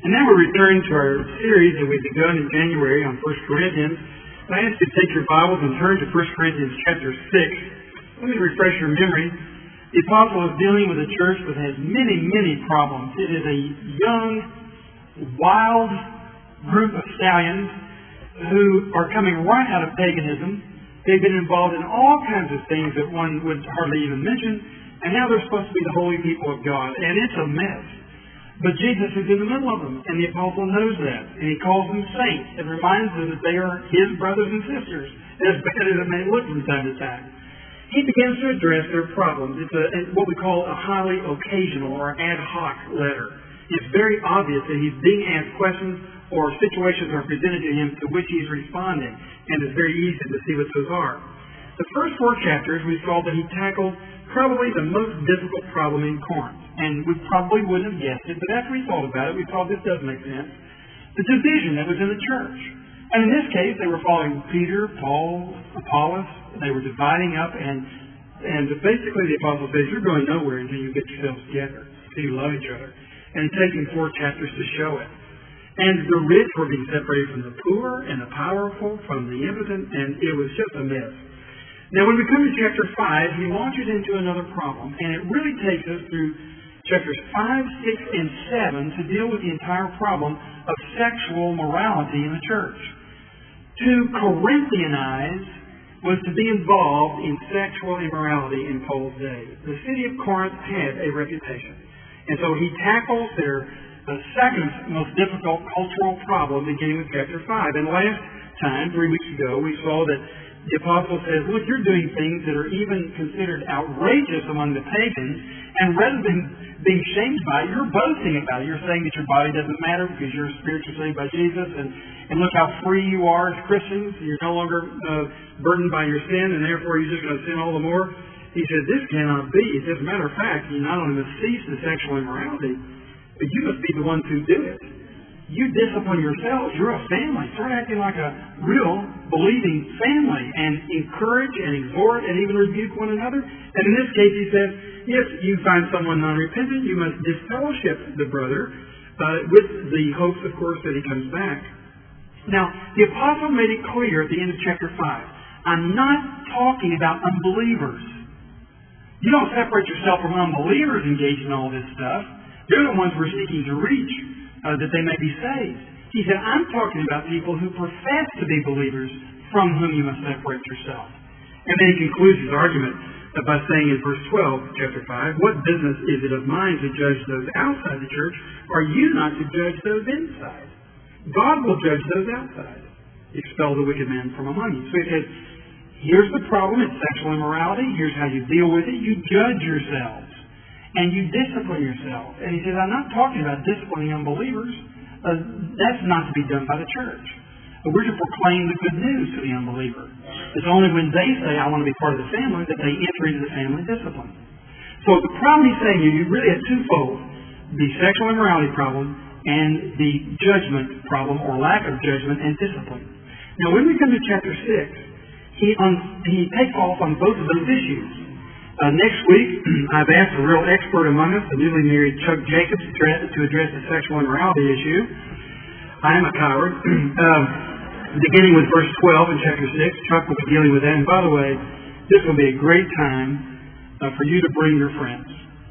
And now we're returning to our series that we begun in January on 1 Corinthians. I ask you to take your Bibles and turn to 1 Corinthians chapter 6. Let me refresh your memory. The apostle is dealing with a church that has many, many problems. It is a young, wild group of stallions who are coming right out of paganism. They've been involved in all kinds of things that one would hardly even mention, and now they're supposed to be the holy people of God, and it's a mess. But Jesus is in the middle of them, and the apostle knows that, and he calls them saints and reminds them that they are his brothers and sisters, as bad as it may look from time to time. He begins to address their problems. It's what we call a highly occasional or ad hoc letter. It's very obvious that he's being asked questions or situations are presented to him to which he's responding, and it's very easy to see what those are. The first 4 chapters, we saw that he tackled probably the most difficult problem in Corinth. And we probably wouldn't have guessed it, but after we thought about it, we thought this does make sense. The division that was in the church. And in this case, they were following Peter, Paul, Apollos. They were dividing up, and basically the apostle says, you're going nowhere until you get yourselves together, until you love each other. And it's taking 4 chapters to show it. And the rich were being separated from the poor, and the powerful from the impotent, and it was just a mess. Now, when we come to chapter 5, he launches into another problem, and it really takes us through chapters 5, 6, and 7 to deal with the entire problem of sexual morality in the church. To Corinthianize was to be involved in sexual immorality in Paul's day. The city of Corinth had a reputation. And so he tackles their second most difficult cultural problem beginning with chapter 5. And last time, 3 weeks ago, we saw that the apostle says, look, you're doing things that are even considered outrageous among the pagans, and rather than being shamed by it, you're boasting about it. You're saying that your body doesn't matter because you're spiritually saved by Jesus, and look how free you are as Christians. You're no longer burdened by your sin, and therefore you're just going to sin all the more. He said, this cannot be. As a matter of fact, you not only must cease the sexual immorality, but you must be the ones who do it. You discipline yourselves. You're a family. Start acting like a real believing family and encourage and exhort and even rebuke one another. And in this case, he says, if you find someone non-repentant, you must disfellowship the brother with the hopes, of course, that he comes back. Now, the apostle made it clear at the end of chapter 5, I'm not talking about unbelievers. You don't separate yourself from unbelievers engaged in all this stuff. They're the ones we're seeking to reach. That they may be saved. He said, I'm talking about people who profess to be believers from whom you must separate yourself. And then he concludes his argument by saying in verse 12, chapter 5, what business is it of mine to judge those outside the church? Are you not to judge those inside? God will judge those outside. Expel the wicked man from among you. So he says, here's the problem. It's sexual immorality. Here's how you deal with it. You judge yourselves. And you discipline yourself. And he says, I'm not talking about disciplining unbelievers. That's not to be done by the church. We're to proclaim the good news to the unbeliever. It's only when they say, I want to be part of the family, that they enter into the family discipline. So the problem he's saying here, you really have twofold. The sexual immorality problem and the judgment problem, or lack of judgment and discipline. Now when we come to chapter 6, he takes off on both of those issues. Next week, I've asked a real expert among us, the newly married Chuck Jacobs, to address the sexual immorality issue. I am a coward. Beginning with verse 12 in chapter 6, Chuck will be dealing with that. And by the way, this will be a great time for you to bring your friends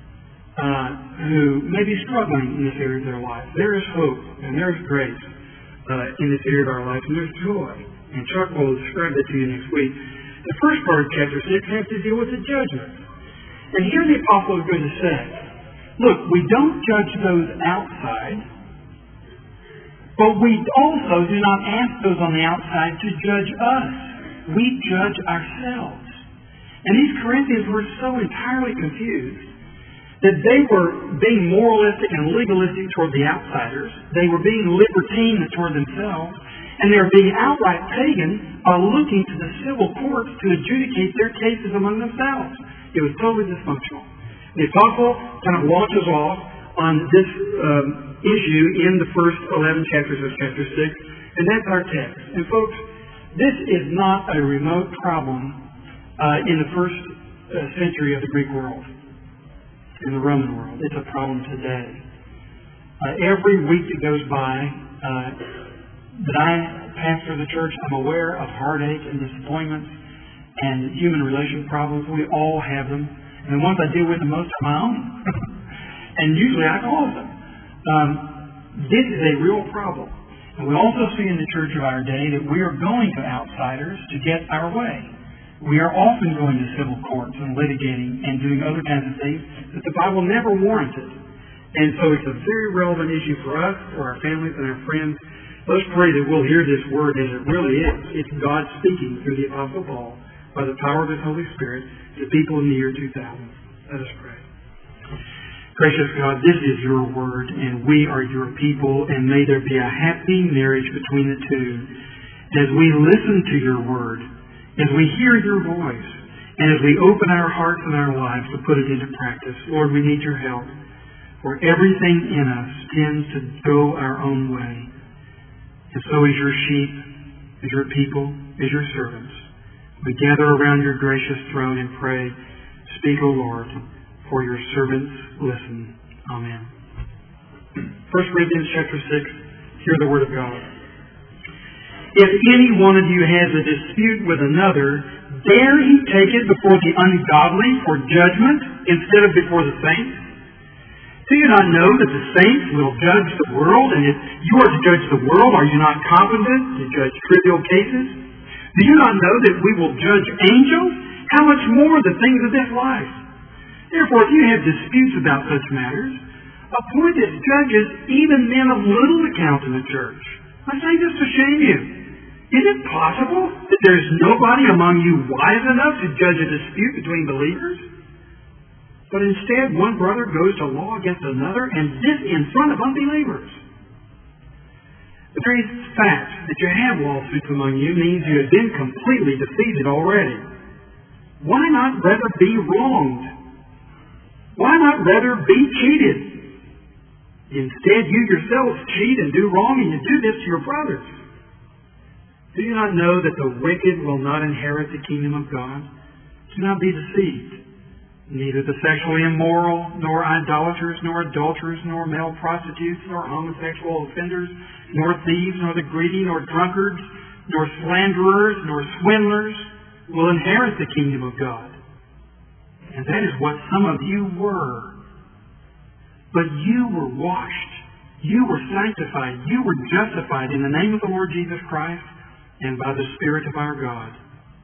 who may be struggling in this area of their life. There is hope and there is grace in this area of our life, and there's joy. And Chuck will describe that to you next week. The first part of chapter 6 has to deal with the judgment. And here the apostle is going to say, look, we don't judge those outside, but we also do not ask those on the outside to judge us. We judge ourselves. And these Corinthians were so entirely confused that they were being moralistic and legalistic toward the outsiders. They were being libertine toward themselves. And they were being outright pagan by looking to the civil courts to adjudicate their cases among themselves. It was totally dysfunctional. The apostle kind of launches off on this issue in the first 11 chapters of chapter 6, and that's our text. And folks, this is not a remote problem in the first century of the Greek world, in the Roman world. It's a problem today. Every week that goes by that I pastor the church, I'm aware of heartache and disappointments and human relation problems. We all have them. And the ones I deal with the most are my own. And usually I cause them. This is a real problem. And we also see in the church of our day that we are going to outsiders to get our way. We are often going to civil courts and litigating and doing other kinds of things that the Bible never warranted. And so it's a very relevant issue for us, for our families and our friends. Let's pray that we'll hear this word as it really is. It's God speaking through the Apostle Paul by the power of His Holy Spirit to people in the year 2000. Let us pray. Gracious God, this is your word, and we are your people, and may there be a happy marriage between the two. As we listen to your word, as we hear your voice, and as we open our hearts and our lives to put it into practice, Lord, we need your help. For everything in us tends to go our own way. And so as your sheep, as your people, as your servants, we gather around your gracious throne and pray, speak, O Lord, for your servants listen. Amen. 1 Corinthians chapter 6, hear the word of God. If any one of you has a dispute with another, dare he take it before the ungodly for judgment instead of before the saints? Do you not know that the saints will judge the world? And if you are to judge the world, are you not competent to judge trivial cases? Do you not know that we will judge angels? How much more the things of this life? Therefore, if you have disputes about such matters, appoint as judges even men of little account in the church. I say this to shame you. Is it possible that there is nobody among you wise enough to judge a dispute between believers? But instead, one brother goes to law against another, and this in front of unbelievers. The very fact that you have lawsuits among you means you have been completely defeated already. Why not rather be wronged? Why not rather be cheated? Instead, you yourselves cheat and do wrong, and you do this to your brothers. Do you not know that the wicked will not inherit the kingdom of God? Do not be deceived. Neither the sexually immoral, nor idolaters, nor adulterers, nor male prostitutes, nor homosexual offenders, nor thieves, nor the greedy, nor drunkards, nor slanderers, nor swindlers will inherit the kingdom of God. And that is what some of you were. But you were washed. You were sanctified. You were justified in the name of the Lord Jesus Christ and by the Spirit of our God.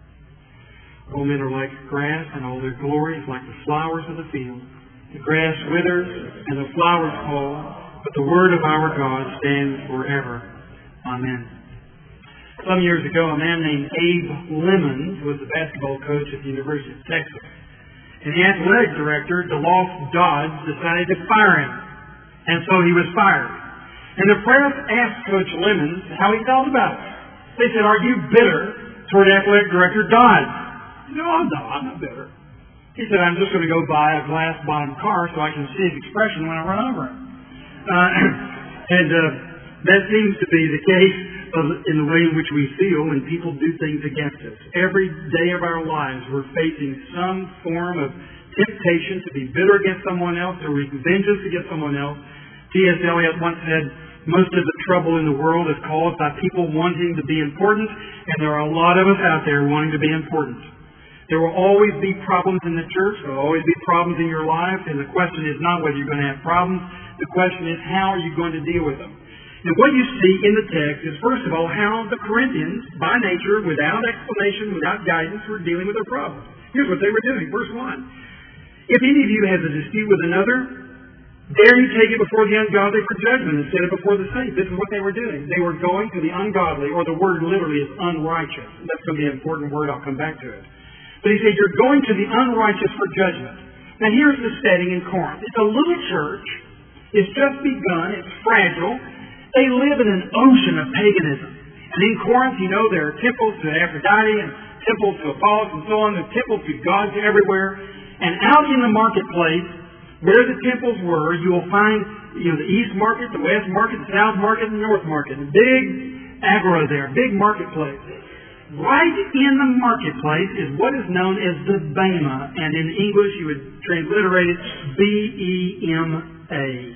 All men are like grass, and all their glory is like the flowers of the field. The grass withers, and the flowers fall, but the word of our God stands forever. Amen. Some years ago, a man named Abe Lemons was the basketball coach at the University of Texas. And the athletic director, DeLoss Dodds, decided to fire him. And so he was fired. And the press asked Coach Lemons how he felt about it. They said, "Are you bitter toward athletic director Dodds?" No, I'm not bitter. He said, "I'm just going to go buy a glass-bottom car so I can see his expression when I run over him." That seems to be the case in the way in which we feel when people do things against us. Every day of our lives, we're facing some form of temptation to be bitter against someone else, to wreak vengeance against someone else. T.S. Eliot once said, "Most of the trouble in the world is caused by people wanting to be important, and there are a lot of us out there wanting to be important." There will always be problems in the church. There will always be problems in your life. And the question is not whether you're going to have problems. The question is, how are you going to deal with them? And what you see in the text is, first of all, how the Corinthians, by nature, without explanation, without guidance, were dealing with their problems. Here's what they were doing. Verse 1. If any of you has a dispute with another, dare you take it before the ungodly for judgment instead of before the saints. This is what they were doing. They were going to the ungodly, or the word literally is unrighteous. That's going to be an important word. I'll come back to it. But he said, you're going to the unrighteous for judgment. Now here's the setting in Corinth. It's a little church. It's just begun. It's fragile. They live in an ocean of paganism. And in Corinth, you know, there are temples to Aphrodite and temples to Apollos and so on. There are temples to gods everywhere. And out in the marketplace, where the temples were, you will find, the east market, the west market, the south market, and the north market. A big agora there, big marketplace. Right in the marketplace is what is known as the Bema, and in English you would transliterate it B-E-M-A.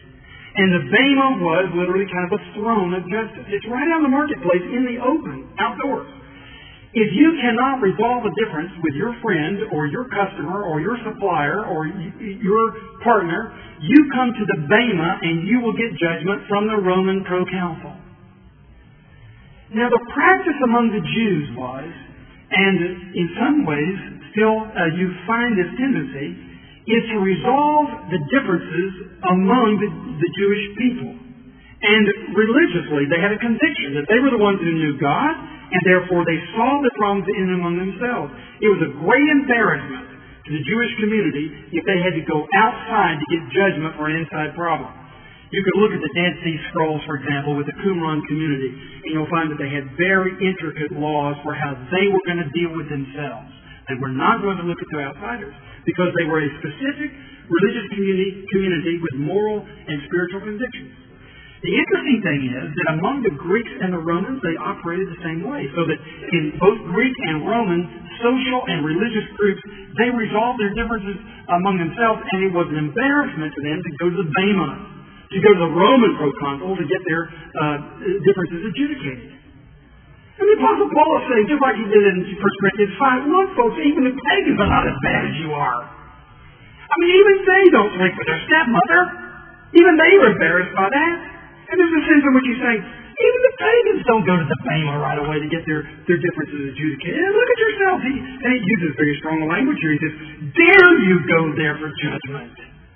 And the bema was literally kind of a throne of justice. It's right out in the marketplace in the open, outdoors. If you cannot resolve a difference with your friend or your customer or your supplier or your partner, you come to the bema and you will get judgment from the Roman proconsul. Now the practice among the Jews was, and in some ways still you find this tendency, is to resolve the differences among the Jewish people. And religiously, they had a conviction that they were the ones who knew God, and therefore they solved the problems in and among themselves. It was a great embarrassment to the Jewish community if they had to go outside to get judgment for an inside problem. You could look at the Dead Sea Scrolls, for example, with the Qumran community, and you'll find that they had very intricate laws for how they were going to deal with themselves. They were not going to look at the outsiders, because they were a specific religious community with moral and spiritual convictions. The interesting thing is that among the Greeks and the Romans, they operated the same way. So that in both Greek and Roman social and religious groups, they resolved their differences among themselves, and it was an embarrassment to them to go to the bema, to go to the Roman proconsul to get their differences adjudicated. And the Apostle Paul is saying, just like he did in 1 Corinthians 5, look, folks, even the pagans are not as bad as you are. I mean, even they don't sleep with their stepmother. Even they are embarrassed by that. And there's a sense in which he's saying, even the pagans don't go to the bema right away to get their differences adjudicated. And look at yourself. And he uses very strong language here. He says, dare you go there for judgment?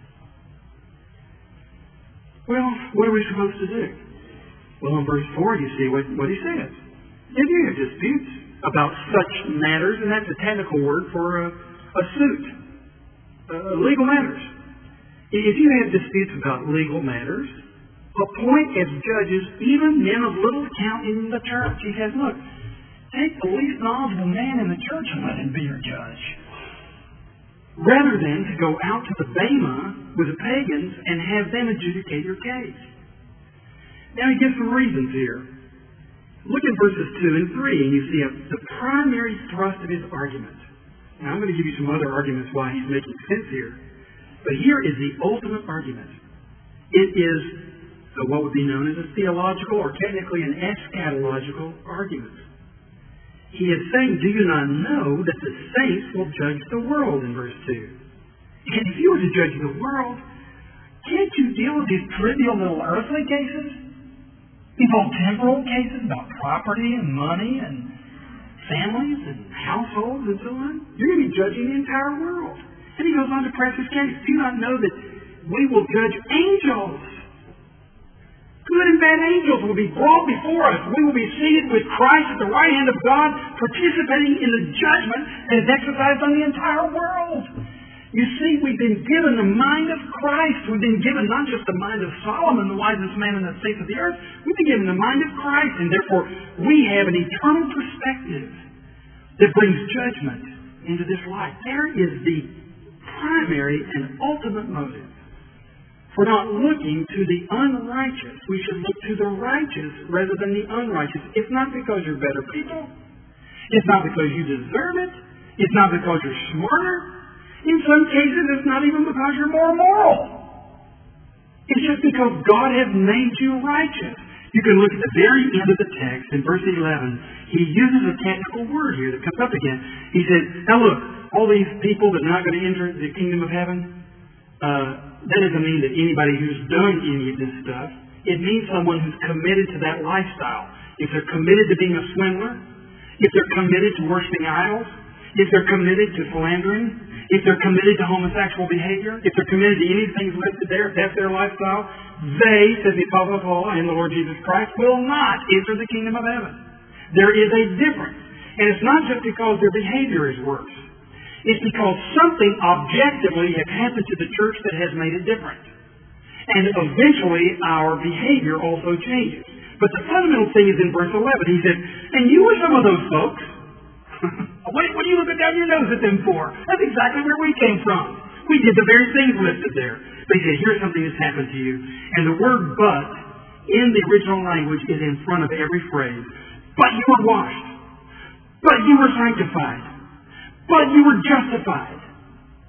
Well, what are we supposed to do? Well, in verse 4, you see what he says. If you have disputes about such matters, and that's a technical word for a suit, legal matters. If you have disputes about legal matters, appoint as judges even men of little account in the church. He says, look, take the least knowledgeable man in the church and let him be your judge. Rather than to go out to the bema with the pagans and have them adjudicate your case. Now he gives some reasons here. Look at verses 2 and 3 and you see the primary thrust of his argument. Now I'm going to give you some other arguments why he's making sense here. But here is the ultimate argument. It is what would be known as a theological or technically an eschatological argument. He is saying, do you not know that the saints will judge the world in verse 2? And if you were to judge the world, can't you deal with these trivial little earthly cases? These old temporal cases about property and money and families and households and so on? You're going to be judging the entire world. And he goes on to press his case. Do you not know that we will judge angels? Good and bad angels will be brought before us. We will be seated with Christ at the right hand of God, participating in the judgment that is exercised on the entire world. You see, we've been given the mind of Christ. We've been given not just the mind of Solomon, the wisest man in the face of the earth. We've been given the mind of Christ, and therefore we have an eternal perspective that brings judgment into this life. There is the primary and ultimate motive. For not looking to the unrighteous. We should look to the righteous rather than the unrighteous. It's not because you're better people. It's not because you deserve it. It's not because you're smarter. In some cases, it's not even because you're more moral. It's just because God has made you righteous. You can look at the very end of the text in verse 11. He uses a technical word here that comes up again. He says, now look, all these people that are not going to enter the kingdom of heaven, that doesn't mean that anybody who's done any of this stuff. It means someone who's committed to that lifestyle. If they're committed to being a swindler, if they're committed to worshiping idols, if they're committed to philandering, if they're committed to homosexual behavior, if they're committed to anything listed there, if that's their lifestyle, they, says the Apostle Paul and the Lord Jesus Christ, will not enter the kingdom of heaven. There is a difference. And it's not just because their behavior is worse. It's because something objectively has happened to the church that has made it different. And eventually our behavior also changes. But the fundamental thing is in verse 11. He said, and you were some of those folks. What are you looking down your nose at them for? That's exactly where we came from. We did the very things listed there. But he said, here's something that's happened to you. And the word but in the original language is in front of every phrase. But you were washed. But you were sanctified. But you were justified.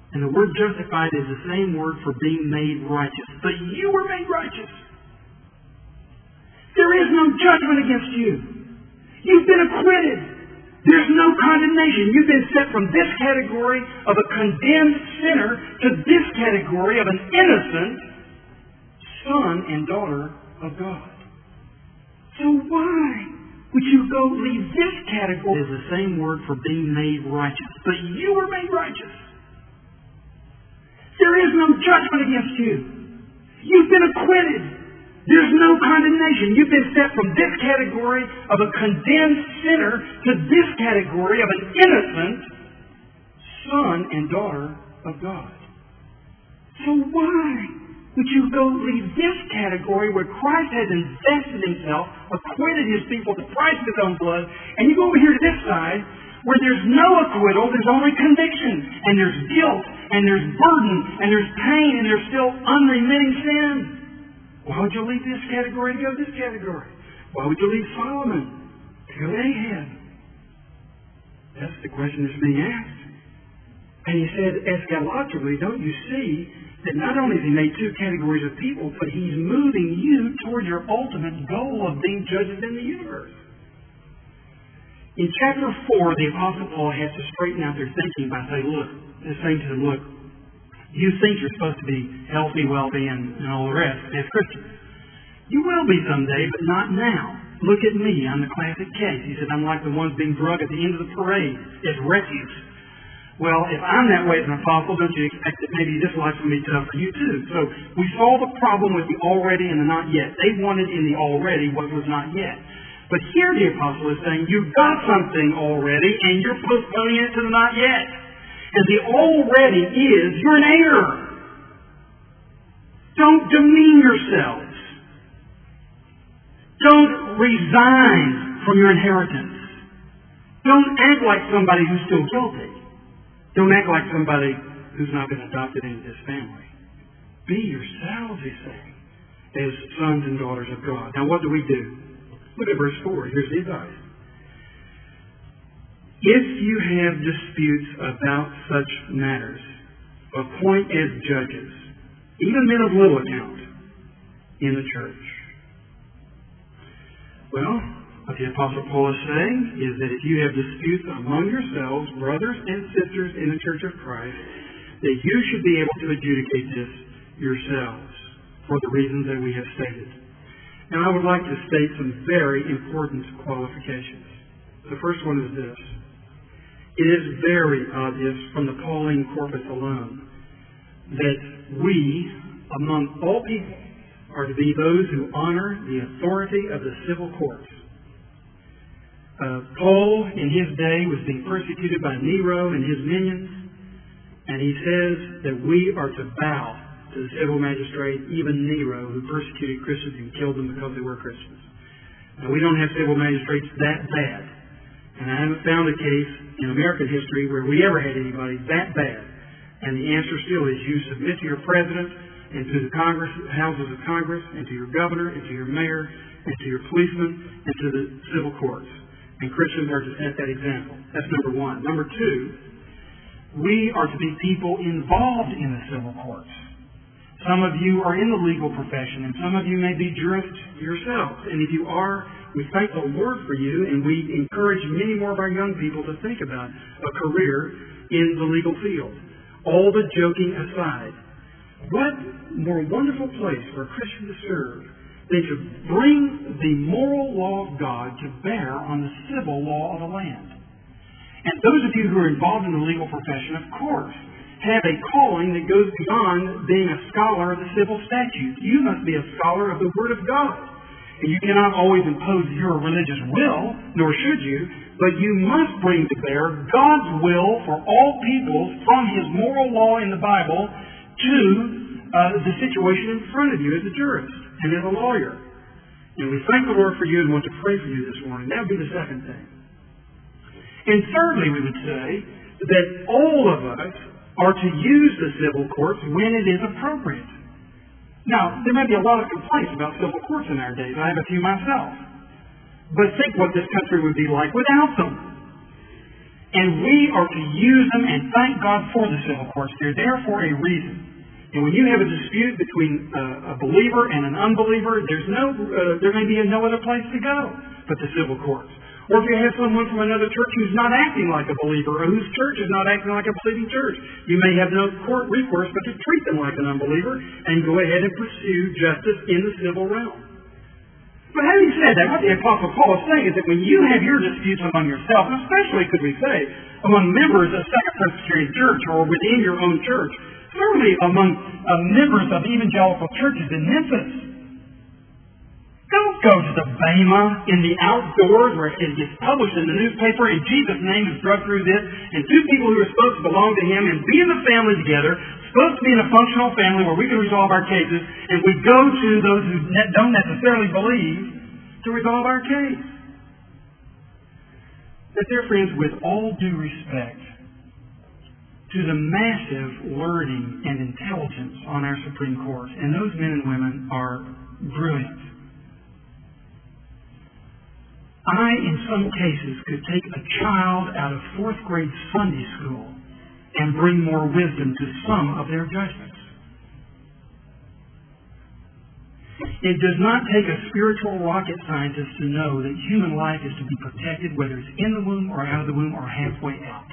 And the word justified is the same word for being made righteous. But you were made righteous. There is no judgment against you. You've been acquitted. There's no condemnation. You've been set from this category of a condemned sinner to this category of an innocent son and daughter of God. So why would you go leave this category? It is the same word for being made righteous. But you were made righteous. There is no judgment against you. You've been acquitted. There's no condemnation. You've been set from this category of a condemned sinner to this category of an innocent son and daughter of God. So why would you go leave this category where Christ has invested himself, acquitted his people at the price of his own blood, and you go over here to this side where there's no acquittal, there's only conviction, and there's guilt, and there's burden, and there's pain, and there's still unremitting sin? Why would you leave this category to go to this category? Why would you leave Solomon to go to Ahab? That's the question that's being asked. And he said, eschatologically, don't you see that not only has he made two categories of people, but he's moving you toward your ultimate goal of being judges in the universe? In chapter 4, the Apostle Paul has to straighten out their thinking by saying, look, you think you're supposed to be healthy, wealthy, and all the rest as Christians. You will be someday, but not now. Look at me. I'm the classic case. He said, I'm like the ones being drug at the end of the parade as refuse. Well, if I'm that way as an apostle, don't you expect that maybe this life's going to be tough for you too? So we saw the problem with the already and the not yet. They wanted in the already what was not yet. But here the apostle is saying, you've got something already, and you're postponing it to the not yet. And the already is, you're an heir. Don't demean yourselves. Don't resign from your inheritance. Don't act like somebody who's still guilty. Don't act like somebody who's not been adopted into this family. Be yourselves, he's saying, as sons and daughters of God. Now what do we do? Look at verse 4. Here's the advice. If you have disputes about such matters, appoint as judges, even men of little account, in the church. Well, what the Apostle Paul is saying is that if you have disputes among yourselves, brothers and sisters in the church of Christ, that you should be able to adjudicate this yourselves for the reasons that we have stated. Now, I would like to state some very important qualifications. The first one is this. It is very obvious from the Pauline corpus alone that we, among all people, are to be those who honor the authority of the civil courts. Paul, in his day, was being persecuted by Nero and his minions, and he says that we are to bow to the civil magistrate, even Nero, who persecuted Christians and killed them because they were Christians. Now, we don't have civil magistrates that bad, and I haven't found a case in American history where we ever had anybody that bad. And the answer still is you submit to your president and to the Congress, houses of Congress, and to your governor, and to your mayor, and to your policemen, and to the civil courts. And Christians are to set that example. That's number one. Number two, we are to be people involved in the civil courts. Some of you are in the legal profession, and some of you may be jurists yourselves. And if you are, we thank the Lord for you, and we encourage many more of our young people to think about a career in the legal field. All the joking aside, what more wonderful place for a Christian to serve than to bring the moral law of God to bear on the civil law of the land. And those of you who are involved in the legal profession, of course, have a calling that goes beyond being a scholar of the civil statutes. You must be a scholar of the Word of God. And you cannot always impose your religious will, nor should you, but you must bring to bear God's will for all peoples from His moral law in the Bible to the situation in front of you as a jurist and as a lawyer. And we thank the Lord for you and want to pray for you this morning. That would be the second thing. And thirdly, we would say that all of us are to use the civil courts when it is appropriate. Now, there may be a lot of complaints about civil courts in our days. I have a few myself. But think what this country would be like without them. And we are to use them, and thank God for the civil courts. They're there for a reason. And when you have a dispute between a believer and an unbeliever, there may be no other place to go but the civil courts. Or if you have someone from another church who's not acting like a believer, or whose church is not acting like a believing church, you may have no court recourse but to treat them like an unbeliever and go ahead and pursue justice in the civil realm. But having said that, what the Apostle Paul is saying is that when you have your disputes among yourself, and especially, could we say, among members of Second Presbyterian Church or within your own church, certainly among members of evangelical churches in Memphis, don't go to the Bema in the outdoors where it gets published in the newspaper and Jesus' name is drugged through this, and two people who are supposed to belong to Him and be in the family together, supposed to be in a functional family where we can resolve our cases, and we go to those who don't necessarily believe to resolve our case. But dear friends, with all due respect to the massive learning and intelligence on our Supreme Court, and those men and women are brilliant, I, in some cases, could take a child out of 4th grade Sunday school and bring more wisdom to some of their judgments. It does not take a spiritual rocket scientist to know that human life is to be protected, whether it's in the womb or out of the womb or halfway out.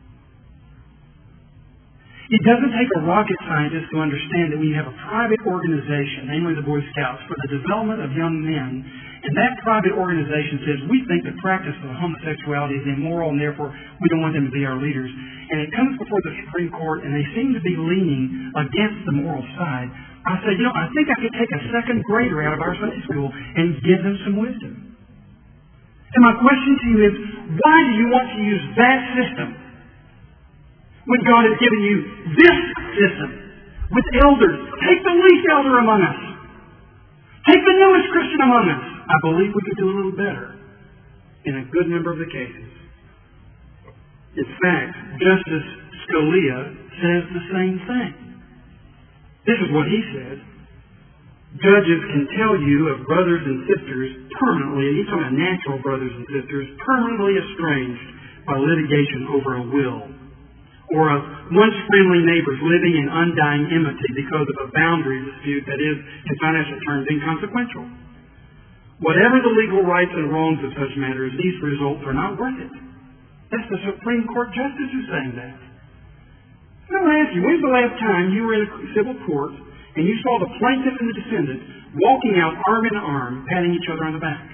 It doesn't take a rocket scientist to understand that we have a private organization, namely the Boy Scouts, for the development of young men. And that private organization says, we think the practice of homosexuality is immoral and therefore we don't want them to be our leaders. And it comes before the Supreme Court and they seem to be leaning against the moral side. I say, I think I could take a 2nd grader out of our Sunday school and give them some wisdom. And my question to you is, why do you want to use that system when God has given you this system with elders? Take the least elder among us. Take the newest Christian among us. I believe we could do a little better in a good number of the cases. In fact, Justice Scalia says the same thing. This is what he says. Judges can tell you of brothers and sisters permanently, and he's talking about natural brothers and sisters, permanently estranged by litigation over a will, or of once friendly neighbors living in undying enmity because of a boundary dispute that is, in financial terms, inconsequential. Whatever the legal rights and wrongs of such matters, these results are not worth it. That's the Supreme Court Justice who's saying that. Now I ask you, when's the last time you were in a civil court and you saw the plaintiff and the defendant walking out arm in arm, patting each other on the back?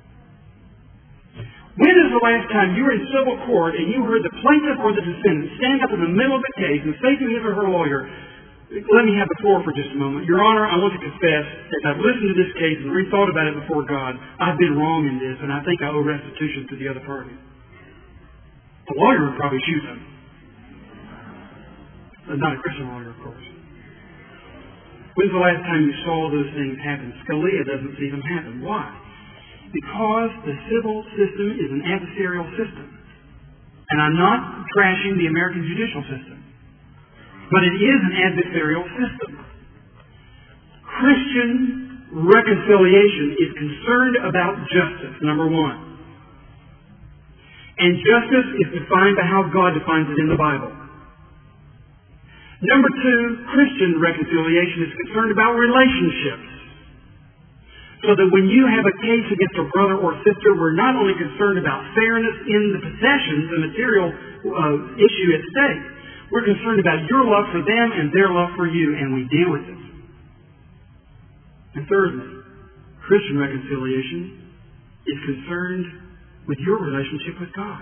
When is the last time you were in civil court and you heard the plaintiff or the defendant stand up in the middle of the case and say to his or her lawyer, let me have the floor for just a moment. Your Honor, I want to confess that I've listened to this case and rethought about it before God. I've been wrong in this, and I think I owe restitution to the other party. The lawyer would probably shoot him. But not a Christian lawyer, of course. When's the last time you saw those things happen? Scalia doesn't see them happen. Why? Because the civil system is an adversarial system. And I'm not trashing the American judicial system. But it is an adversarial system. Christian reconciliation is concerned about justice, number one. And justice is defined by how God defines it in the Bible. Number two, Christian reconciliation is concerned about relationships. So that when you have a case against a brother or sister, we're not only concerned about fairness in the possessions, the material issue at stake. We're concerned about your love for them and their love for you, and we deal with it. And thirdly, Christian reconciliation is concerned with your relationship with God.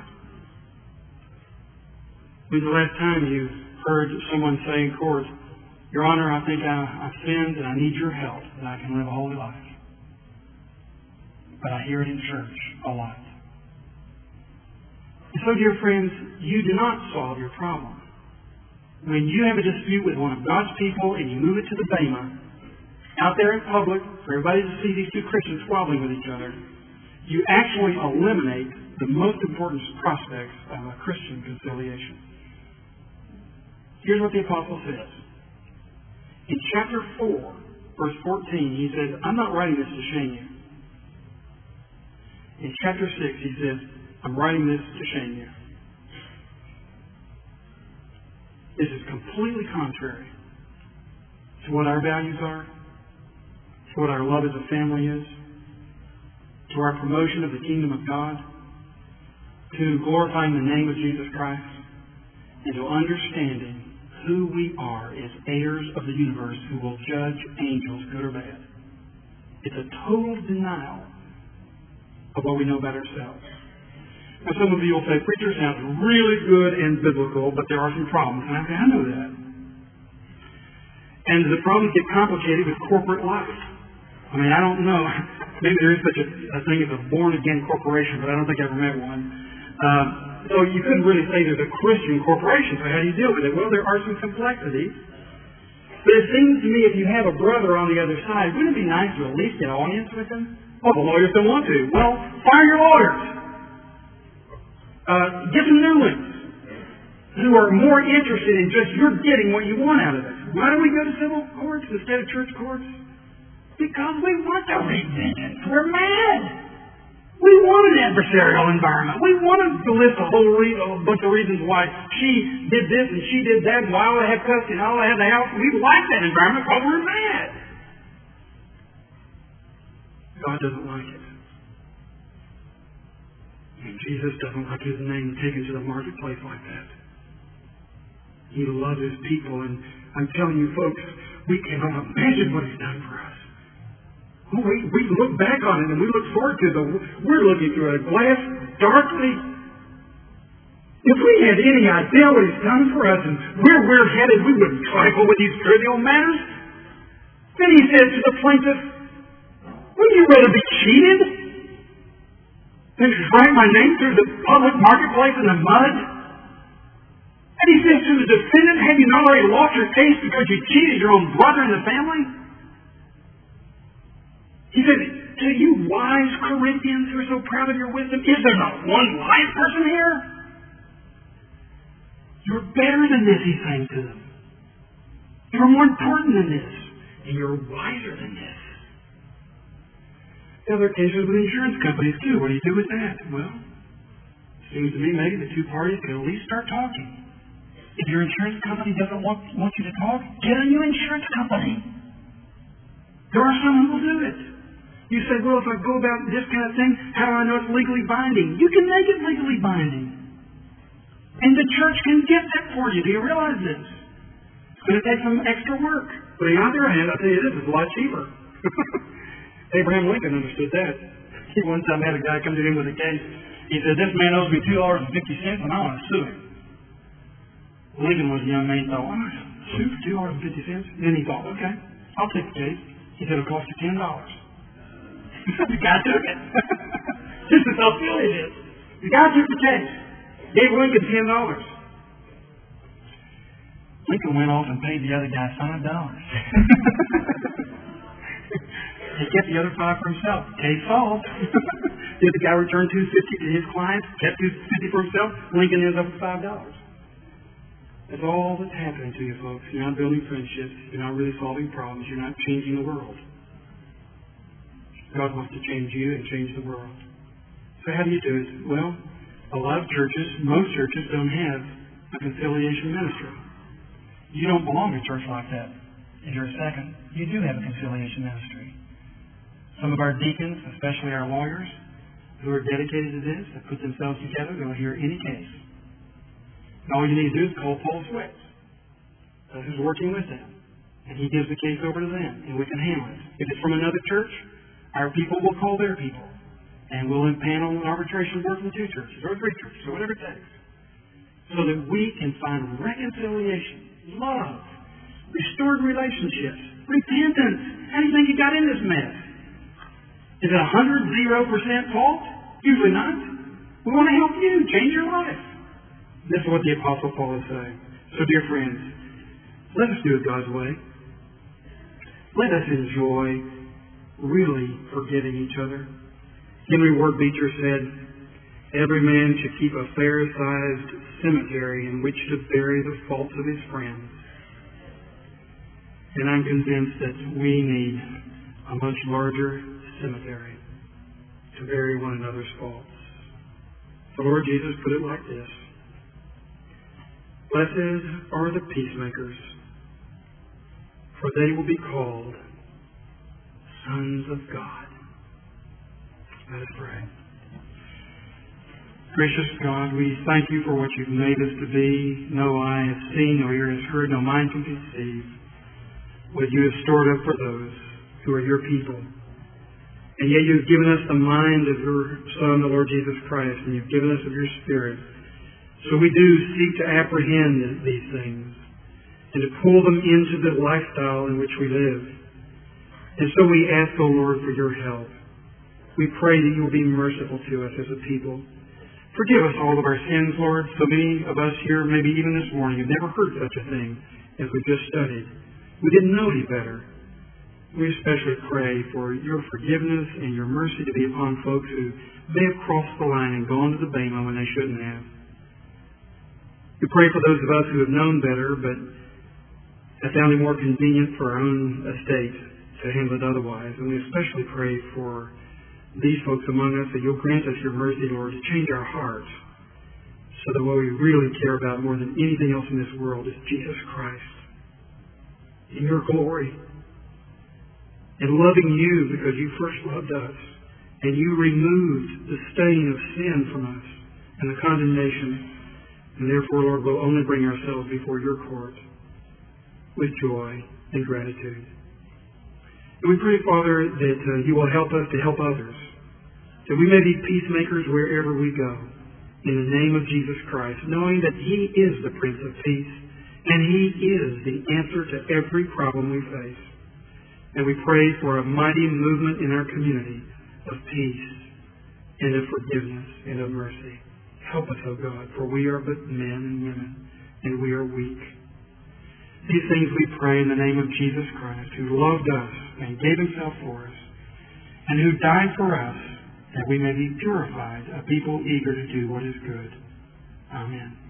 When's the last time you heard someone say in court, Your Honor, I think I've sinned and I need your help that I can live a holy life? But I hear it in church a lot. And so, dear friends, you do not solve your problem. When you have a dispute with one of God's people and you move it to the Bema, out there in public, for everybody to see these two Christians squabbling with each other, you actually eliminate the most important prospects of a Christian conciliation. Here's what the Apostle says. In chapter 4, verse 14, he says, I'm not writing this to shame you. In chapter 6, he says, I'm writing this to shame you. This is completely contrary to what our values are, to what our love as a family is, to our promotion of the kingdom of God, to glorifying the name of Jesus Christ, and to understanding who we are as heirs of the universe who will judge angels, good or bad. It's a total denial of what we know about ourselves. Now, some of you will say, preacher, sounds really good and biblical, but there are some problems. And I say, I know that. And the problems get complicated with corporate life. I mean, I don't know. Maybe there is such a thing as a born-again corporation, but I don't think I ever met one. So you couldn't really say there's a Christian corporation, so how do you deal with it? Well, there are some complexities. But it seems to me if you have a brother on the other side, wouldn't it be nice to at least get audience with them? Oh, the lawyers don't want to. Well, fire your lawyers. Get some new ones who are more interested in just you're getting what you want out of it. Why do we go to civil courts instead of church courts? Because we want to reap vengeance. We're mad. We want an adversarial environment. We want to list a bunch of reasons why she did this and she did that and why all I have custody and all I have the house. We like that environment because we're mad. God doesn't like it. And Jesus doesn't like his name taken to the marketplace like that. He loves his people, and I'm telling you folks, we cannot imagine what he's done for us. We look back on it and we look forward to we're looking through a glass darkly. If we had any idea what he's done for us and where we're headed, we wouldn't trifle with these trivial matters. Then he says to the plaintiff, wouldn't you rather be cheated than drag my name through the public marketplace in the mud? And he says to the defendant, have you not already lost your case because you cheated your own brother in the family? He said, to you wise Corinthians who are so proud of your wisdom, is there not one wise person here? You're better than this, he's saying to them. You're more important than this. And you're wiser than this. There are other cases with insurance companies too. What do you do with that? Well, it seems to me maybe the two parties can at least start talking. If your insurance company doesn't want you to talk, get a new insurance company. There are some who will do it. You say, well, if I go about this kind of thing, how do I know it's legally binding? You can make it legally binding. And the church can get that for you. Do you realize this? It's going to take some extra work. But on the other hand, I'll tell you this, it's a lot cheaper. Abraham Lincoln understood that. He one time had a guy come to him with a case. He said, this man owes me $2.50 and I want to sue him. Lincoln was a young man. He thought, I'm going to sue for $2.50. Then he thought, okay, I'll take the case. He said, it'll cost you $10. The guy took it. This is how silly it is. The guy took the case. Gave Lincoln $10. Lincoln went off and paid the other guy $5. He kept the other $5 for himself. Case solved. Did the guy return $2.50 to his client? Kept $2.50 for himself? Lincoln ends up with $5. That's all that's happening to you, folks. You're not building friendships. You're not really solving problems. You're not changing the world. God wants to change you and change the world. So how do you do it? Well, a lot of churches, most churches, don't have a conciliation ministry. You don't belong to a church like that. If you're a second, you do have a conciliation ministry. Some of our deacons, especially our lawyers, who are dedicated to this, have put themselves together. They'll hear any case. And all you need to do is call Paul Sweats, who's working with them. And he gives the case over to them, and we can handle it. If it's from another church, our people will call their people. And we'll impanel an arbitration board from 2 churches, or 3 churches, or whatever it takes. So that we can find reconciliation, love, restored relationships, repentance. How do you think you got in this mess? Is it 0% fault? Usually not. We want to help you change your life. This is what the Apostle Paul is saying. So, dear friends, let us do it God's way. Let us enjoy really forgiving each other. Henry Ward Beecher said, every man should keep a fair-sized cemetery in which to bury the faults of his friends. And I'm convinced that we need a much larger cemetery to bury one another's faults. The Lord Jesus put it like this. Blessed are the peacemakers, for they will be called sons of God. Let us pray. Gracious God, we thank you for what you've made us to be. No eye has seen, no ear has heard, no mind can conceive what you have stored up for those who are your people. And yet you've given us the mind of your Son, the Lord Jesus Christ, and you've given us of your Spirit. So we do seek to apprehend these things and to pull them into the lifestyle in which we live. And so we ask, O Lord, for your help. We pray that you will be merciful to us as a people. Forgive us all of our sins, Lord. So many of us here, maybe even this morning, have never heard such a thing as we just studied. We didn't know any better. We especially pray for your forgiveness and your mercy to be upon folks who may have crossed the line and gone to the Bema when they shouldn't have. We pray for those of us who have known better, but have found it more convenient for our own estate to handle it otherwise. And we especially pray for these folks among us that you'll grant us your mercy, Lord, to change our hearts so that what we really care about more than anything else in this world is Jesus Christ in your glory. And loving you because you first loved us. And you removed the stain of sin from us and the condemnation. And therefore, Lord, we'll only bring ourselves before your court with joy and gratitude. And we pray, Father, that you will help us to help others. That we may be peacemakers wherever we go. In the name of Jesus Christ, knowing that he is the Prince of Peace. And he is the answer to every problem we face. And we pray for a mighty movement in our community of peace and of forgiveness and of mercy. Help us, O God, for we are but men and women, and we are weak. These things we pray in the name of Jesus Christ, who loved us and gave himself for us, and who died for us, that we may be purified, a people eager to do what is good. Amen.